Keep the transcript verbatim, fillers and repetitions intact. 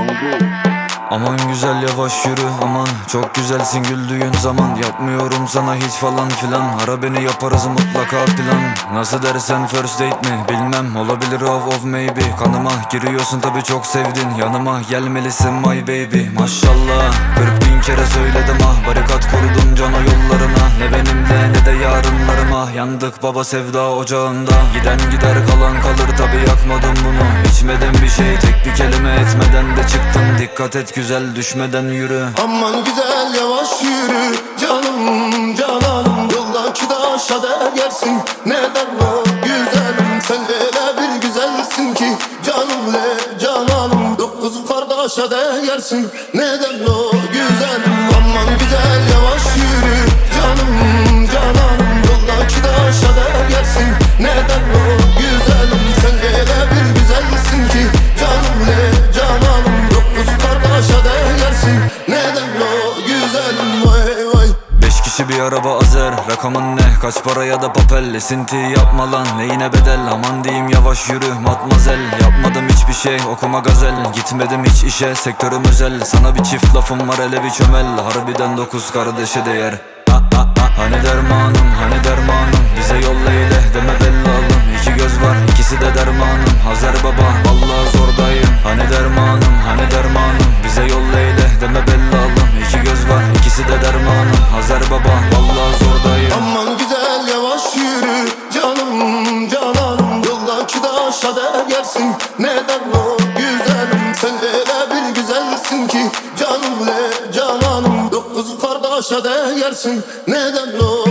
Aman güzel yavaş yürü aman, çok güzelsin güldüğün zaman. Yapmıyorum sana hiç falan filan, ara beni yaparız mutlaka plan. Nasıl dersen first date mi bilmem, olabilir of of maybe. Kanıma giriyorsun tabi çok sevdin, yanıma gelmelisin my baby. Maşallah kırk bin kere söyledim ah, barikat kurdum cana yollarına. Ne benimle ne de yarınlarıma, yandık baba sevda ocağında. Giden gider kalan kalır tabi, yakmadım bunu. İçmedim bir şey, tek bir kelime etmeden de çıktım. Dikkat et güzel düşmeden yürü. Aman güzel yavaş yürü canım cananım, yoldaki taşa değersin. Neden o güzelim, sen öyle bir güzelsin ki canım le cananım, dokuz kardeşe değersin. Neden o güzelim. Aman güzel yavaş yürü canım cananım, yoldaki taşa değersin. Neden o güzelim, sen öyle bir güzelsin ki canım le cananım, dokuz kardeşe değersin. Neden o güzelim vay vay. Beş kişi bir araba azer, rakamın ne kaç para ya da papel. Esinti yapma lan neyine bedel, aman diyeyim yavaş yürü matmazel. Yapmadım hiçbir şey okuma gazel, gitmedim hiç işe sektörüm özel. Sana bir çift lafım var hele bir çömel, harbiden dokuz kardeşe değer. Ha, ha, ha. Hani dermanım hani dermanım, bize yolla ile deme bellalım. İki göz var ikisi de dermanım, Hazer baba vallahi zordayım. Hani dermanım hani dermanım, bize yolla ile deme bellalım. İki göz var ikisi de dermanım, Hazer baba vallahi zordayım. Aman güzel yavaş yürü canım cananım, yoldaki taşa değersin. Neden o güzelim, sen öyle bir güzelsin ki canım le cananım, dokuz kardeşe değersin. Neden o